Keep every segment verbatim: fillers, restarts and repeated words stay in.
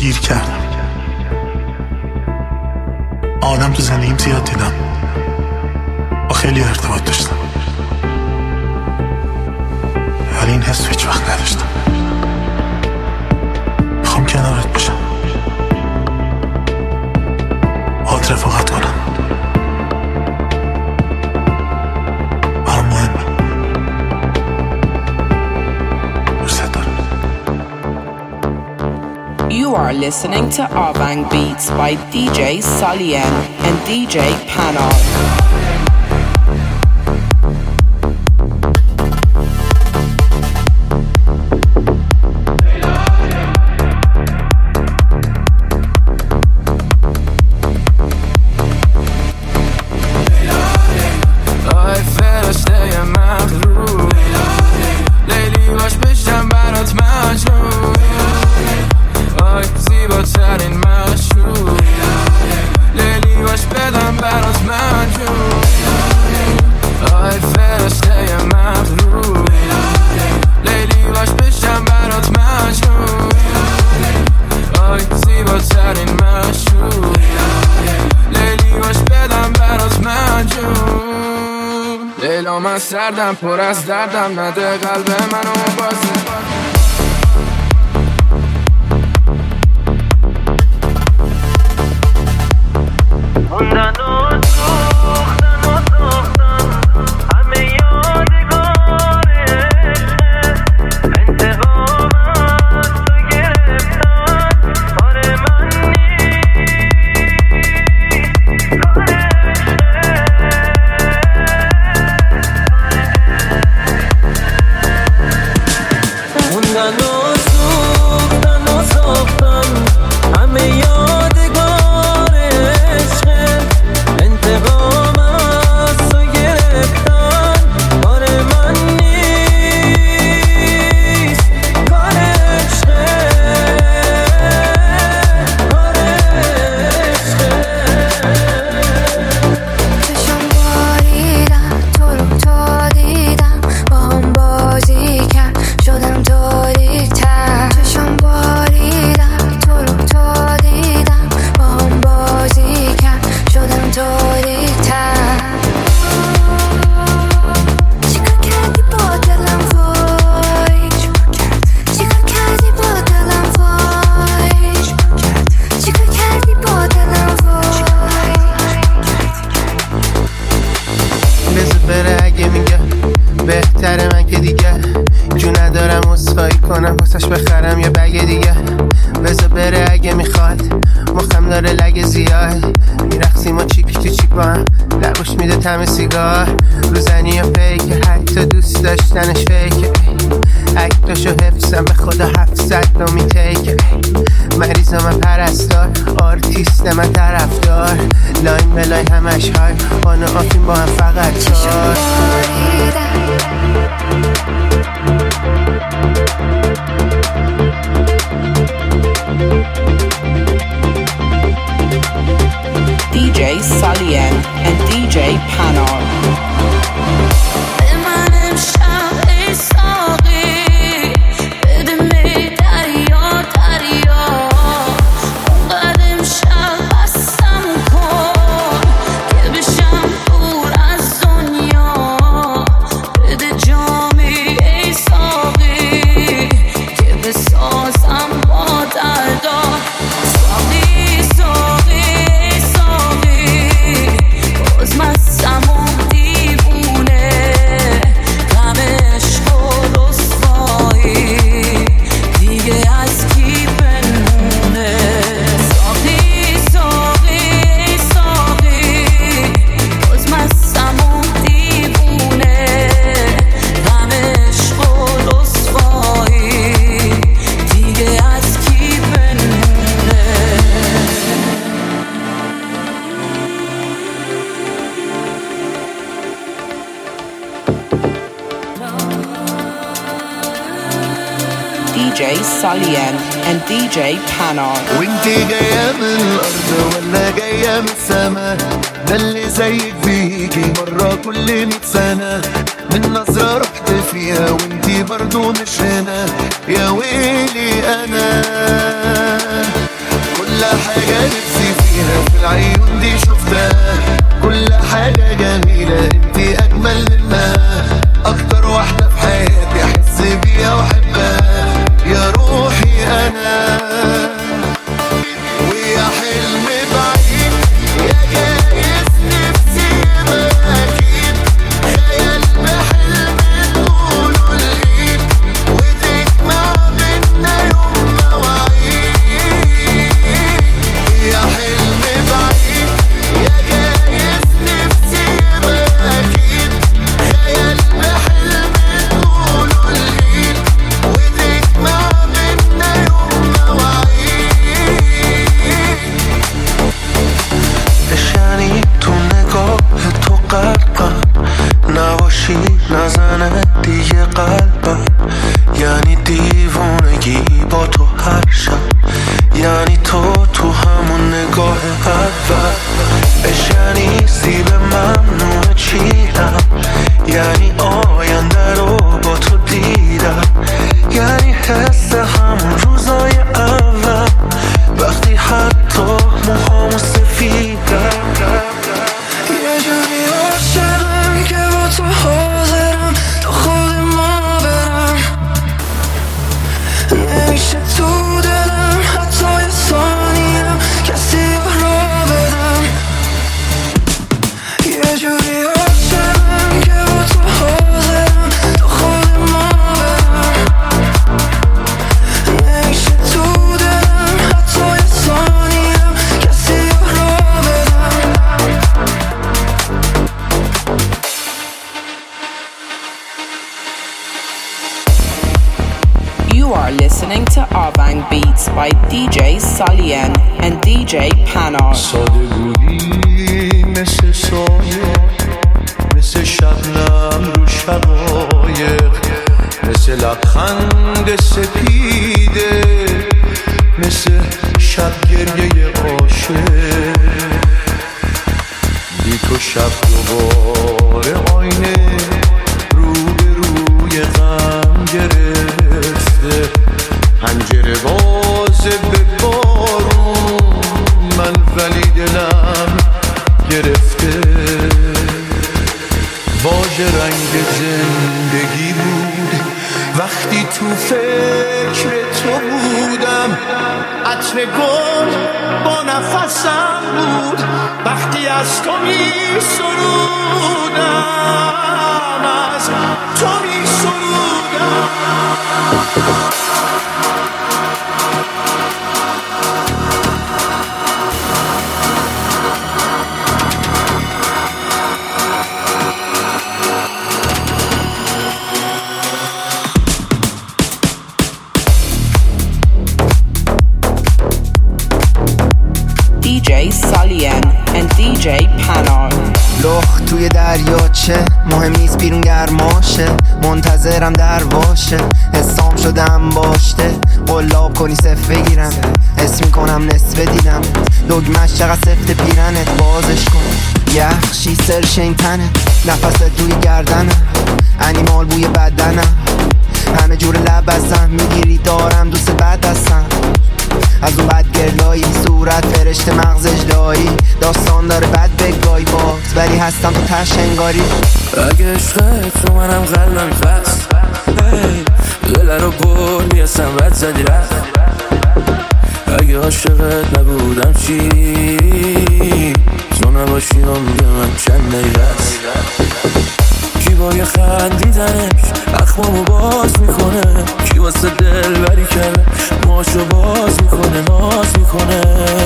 گیر کردم. آدم تو زندگیم زیاد دیدم، با خیلی ارتباط داشتم، ولی این حس هیچ وقت نداشتم. میخوام کنارت باشم، باهات رفاقت کنم، برام مهمه. دوست دارم. You are listening to Arbang Beats by D J Salien and D J Panor. من سردم پر از دردم، نده قلب منو بازی. موندن و سوختن و ساختن همه یادگار عشقه، انتقام از تو گرفتن کار من نیست، کار موندن و سوختن و ساختن همه یادگار عشقه، انتقام از تو گرفتن کار من نیست، کار عشقه، کار عشقه. چشم باریدم تو رو تا دیدم، با هم بازی کرد شدم تاریک‌تر. چشم باریدم تو رو تا دیدم، با هم بازی کرد شدم تاریک‌تر. چیکار کردی با دلم وای، چیکار کردی با دلم وای، چیکار کردی با دلم وای. بذار بره اگه میگه بهتره، من که دیگه جو ندارم اصفایی کنم واسش بخرم یه بگه دیگه. بذار بره اگه میخواد، مخم داره لگه زیاد، میرقصیم و چیک تو چیک با هم، لبوش میده تم سیگار. روزنی یا فیکه، حتی دوست داشتنش فیکه، اکتاشو حفظم به خدا هفتصد نامی تیکه. مریضم من پرستار، آرتیست من طرفدار، لاین بلای همش های آن و آفیم با هم فقط چار. D J Salien and D J Panor. D J Salien and D J Panor. وانتي جاية من الأرض ولا جاية من السما؟ ده اللي زيك بيجي مرة كل مية سنة، من نظرة رحت فيها وانتي برضو مش هنا، يا ويلي أنا كل حاجة نفسي فيها في العيون دي شفتها، كل حاجة جميلة انتي أجمل منها، أكتر واحدة في حياتي أحس بيها وأحبها يا روحي أنا. ويا حلم بعيد يا جايز نفسي يبقى أكيد، خيال بحلم تقوله الإيد وتجمع بينا يوم مواعيد. يا حلم بعيد يا جايز نفسي يبقى أكيد، خيال بحلم تقوله الإيد وتجمع بينا يوم مواعيد. بشنی تو نگاه تو قلبم، نباشی نزنه دیگه قلبم، یعنی دیوانگی با تو هر شب، یعنی تو تو همون نگاه اول. بشنی زیب ممنوع چیرم، یعنی آینده رو با تو دیدم، یعنی حس همون روزای اول وقتی حتی موهامو سفیدم. یه جوری عاشقم که با تو حاضرم تا خود ما برم، نمیشه تو دلم حتی یه ثانیم کسی را بدم. یه جوری عاشقم که با تو حاضرم تا خود ما برم، نمیشه تو دلم حتی یه ثانیم کسی را بدم. You are listening to Avang Beats by دی جی Salien and دی جی Panar. ساده بودی مثل سایه، مثل شبنم رو شقایق، مثل لبخند سپیده، مثل شب گریه عاشق. بی تو شب دوباره آینه رو به روی غم گرفته، پنجره بازه به بارون من ولی دلم گرفته. واژه رنگ زندگی بود وقتی تو فکر تو بودم، عطر گل با نفسم بود وقتی از تو می سرودم، از تو می سرودم. دی جی Salien and دی جی Panar. لخ توی دریاچه مهم نیست بیرون گرماشه، منتظرم در واشه، حسام شدم باشته، قلاب کنی صف بگیرم، حس میکنم نصف دیدم، دگمش چقدر سفت پیرنت بازش کن، یخشی سرش این تنه، نفست روی گردنم، انیمال بوی بدنم، همه جور لب بستم، میگیری دارم دوست بد دستم، از اون بد گرلایی صورت فرشته مغز اجدایی، داستان داره بد بگای باز ولی هستم تو تش انگاری. اگه عشقت رو منم قلبم بس، دل رو بر میستم بد زدی رفت. اگه عاشقت نبودم چی، تو نباشی هم میگه من چند نیرست. کی با یه خندیدنش اخمامو باز میکنه، کی واسه دل بری کرده ماشو باز میکنه ناز میکنه،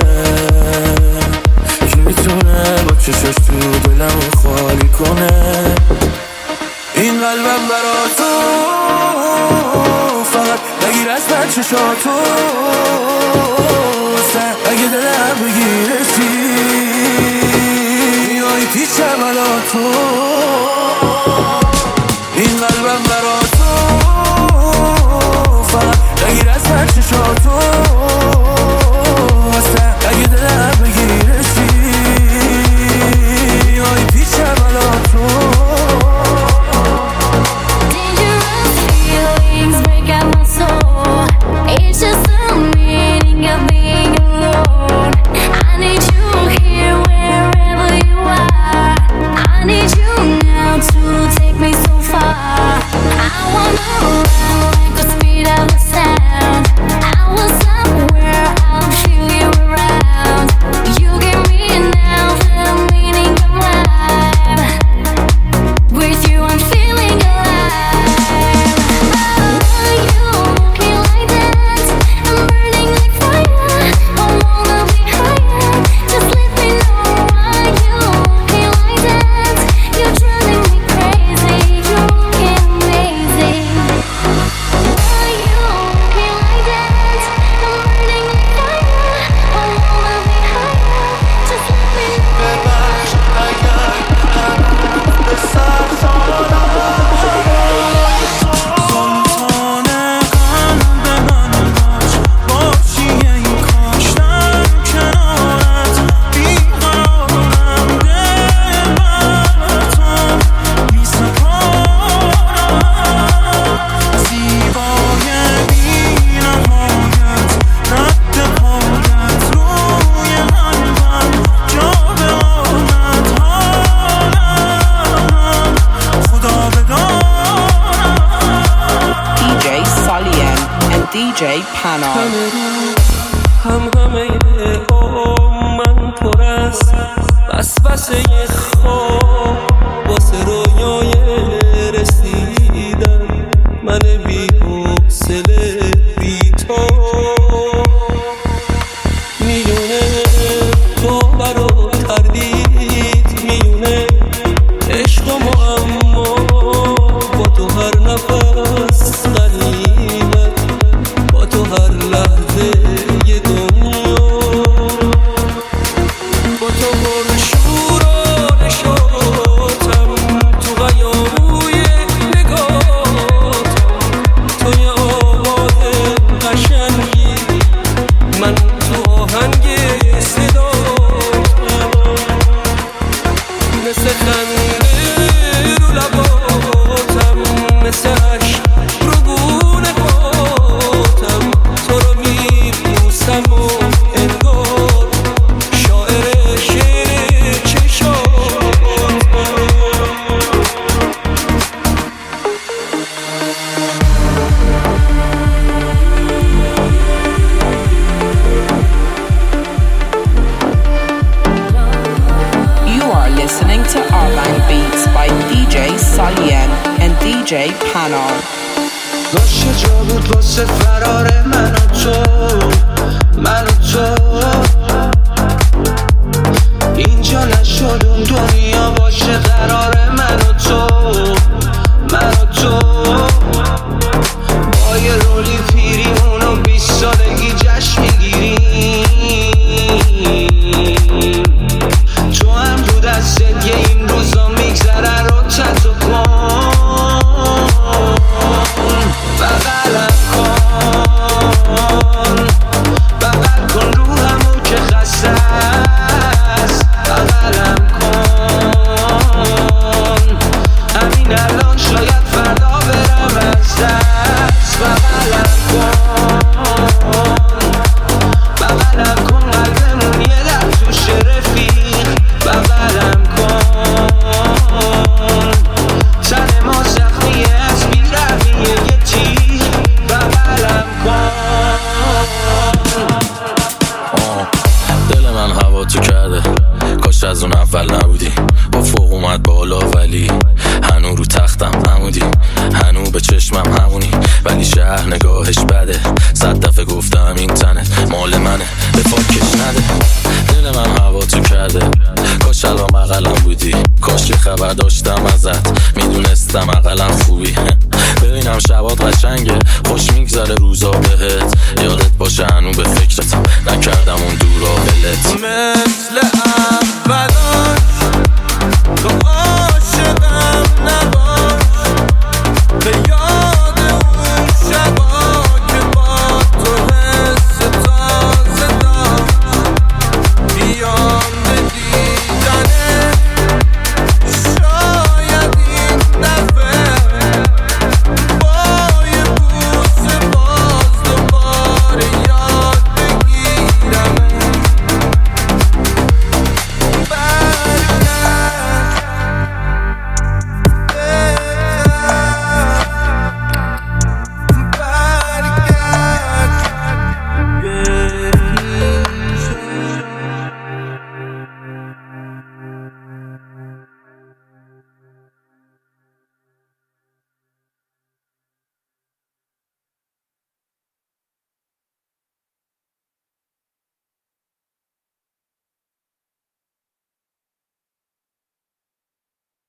کی میتونه با چشاش تو دلمو خالی کنه. این قلبم برا تو فقط بگیر از من چشاتو، اگه دلم بگیرسی میای پیچم الان تو. این قلبم برا تو فقط بگیر از من چشاتو، اگه دلم بگیرسی میای پیچم الان تو. Dangerous feelings break out my soul. It's just the meaning of being alone. J Panor. هم همه عمر من پر از وسوسه خواب واسه رویای رسیدن من بی حوصله بی تو میونه باور و تردید میونه عشق و معما با تو هر نفس غنیمت با تو هر لحظه یه دنیا با تو پر شور و نشاطم تو غیابوی نگاتم تو یه آواز قشنگی من تو آهنگ صداتم مثل خنده رو لباتم مثل عشق رو گونه باتم تو رو میبوسم و انگار شاعر شعر چشاتم You are listening to Arvang Beats by D J Salien and D J Panor. باشه جا بود واسه فرار من و تو من و تو اینجا نشد اون دنیا باشه قرار من و تو من و تو با یه رولی پیری اونو بیست سالگی جشن میگیریم تو هم رو دستت یه این روزا میگذره رو تتو کن بغلم کن بغل کن روحمو که خسته است بغلم کن همین الان شاید فردا برم از دست بغلم کن بغلم کن قلبمون یه در توش رفیق بغلم کن تن ما زخمیه از بیرحمیه یه تیر بغلم کن دل من هوا تو کرده کاش از اون اول نبودی با فوق اومد بالا ولی هنو رو تختم همودی هنو به چشمم همونی ولی شهر نگاهش بده صد دفعه گفتم این تنت مال منه به پاکش نده دل من هوا تو کرده کاش الان بغلم بودی کاش یه خبر داشتم ازت میدونستم اقلم خوبی ببینم شبات قشنگه خوش میگذره روزا بهت یادت باشه هنو به فکرتم نکردم اون دورا بلت مثل اولاش تو